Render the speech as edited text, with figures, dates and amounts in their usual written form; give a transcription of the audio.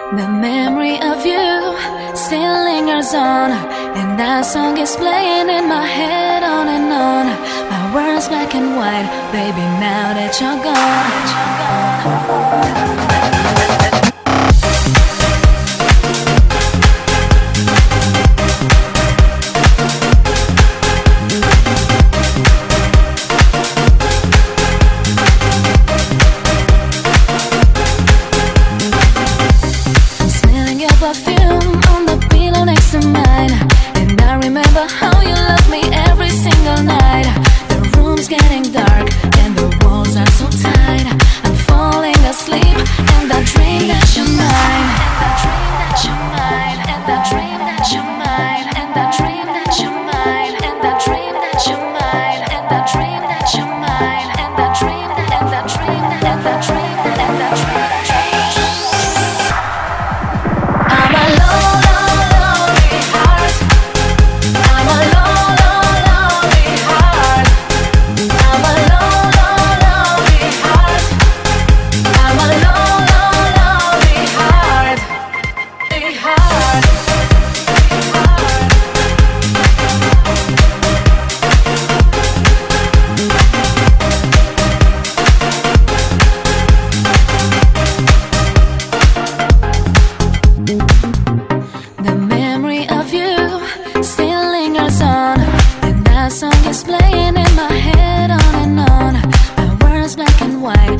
The memory of you still lingers on, and that song is playing in my head on and on. My words black and white, baby, now that you're gone. Perfume on the pillow next to mine, and I remember how you loved me every single night. The room's getting dark and the walls are so tight. I'm falling asleep and I dream that you're mine. And I dream that you're mine. And I dream that you're mine. And I dream that you're mine. And I dream that you're mine. And I dream that you're mine. And I dream that and I dream that and I dream that. Song is playing in my head on and on. My words black and white,